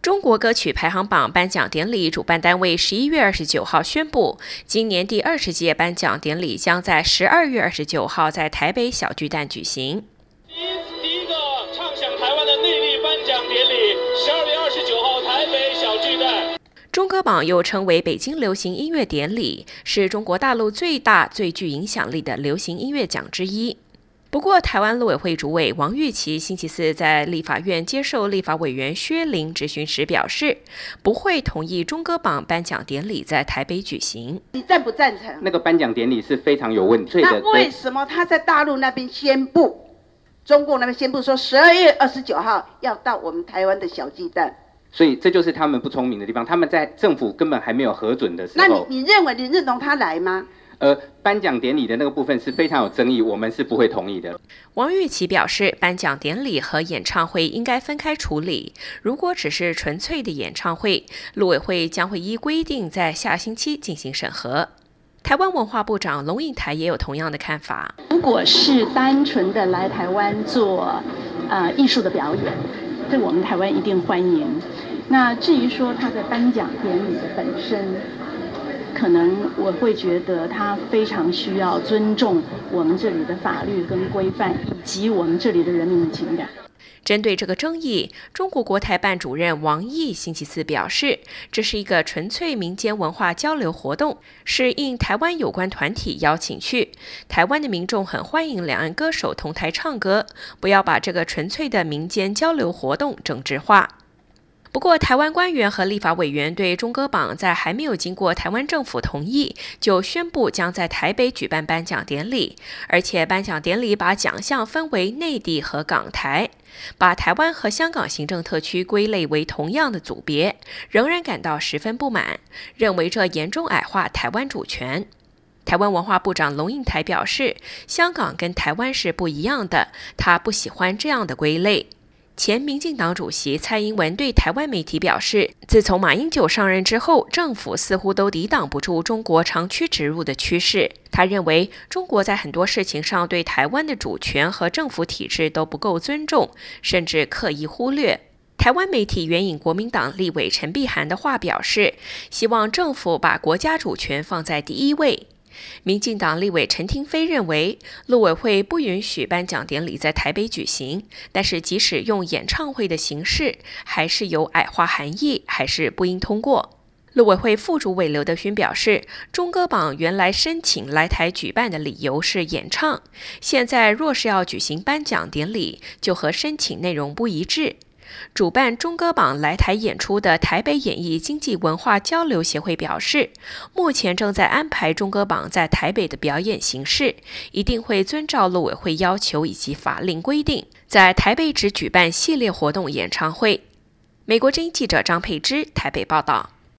中国歌曲排行榜颁奖典礼主办单位11月29号宣布，今年第20届颁奖典礼将在12月29号在台北小巨蛋举行。 第一个唱响台湾的内地颁奖典礼，12月29号台北小巨蛋。 中歌榜又称为北京流行音乐典礼，是中国大陆最大、最具影响力的流行音乐奖之一。不过，台湾陆委会主委王玉琦星期四在立法院接受立法委员薛凌质询时表示，不会同意中歌榜颁奖典礼在台北举行。 你赞不赞成？ 那个颁奖典礼是非常有问题的。 那为什么他在大陆那边宣布，中共那边宣布说12月29号要到我们台湾的小巨蛋？ 所以这就是他们不聪明的地方，他们在政府根本还没有核准的时候。 那你认同他来吗？ 颁奖典礼的那个部分是非常有争议，我们是不会同意的。 王玉琦表示，颁奖典礼和演唱会应该分开处理。如果只是纯粹的演唱会，陆委会将会依规定在下星期进行审核。台湾文化部长龙应台也有同样的看法。 如果是单纯的来台湾做艺术的表演，这我们台湾一定欢迎。那至于说他的颁奖典礼的本身，可能我会觉得他非常需要尊重我们这里的法律跟规范，以及我们这里的人民的情感。 针对这个争议，中国国台办主任王毅星期四表示，这是一个纯粹民间文化交流活动，是应台湾有关团体邀请去。台湾的民众很欢迎两岸歌手同台唱歌，不要把这个纯粹的民间交流活动政治化。不过，台湾官员和立法委员对中歌榜在还没有经过台湾政府同意，就宣布将在台北举办颁奖典礼，而且颁奖典礼把奖项分为内地和港台，把台湾和香港行政特区归类为同样的组别，仍然感到十分不满，认为这严重矮化台湾主权。台湾文化部长龙应台表示，香港跟台湾是不一样的，他不喜欢这样的归类。前民进党主席蔡英文对台湾媒体表示，自从马英九上任之后，政府似乎都抵挡不住中国长驱直入的趋势。他认为，中国在很多事情上对台湾的主权和政府体制都不够尊重，甚至刻意忽略。台湾媒体援引国民党立委陈碧涵的话表示，希望政府把国家主权放在第一位。民进党立委陈亭妃认为，陆委会不允许颁奖典礼在台北举行，但是即使用演唱会的形式，还是有矮化含义，还是不应通过。陆委会副主委刘德勋表示，中歌榜原来申请来台举办的理由是演唱，现在若是要举行颁奖典礼，就和申请内容不一致。主办中歌榜来台演出的台北演艺经济文化交流协会表示，目前正在安排中歌榜在台北的表演形式，一定会遵照陆委会要求以及法令规定，在台北只举办系列活动演唱会。美国之音记者张佩芝台北报道。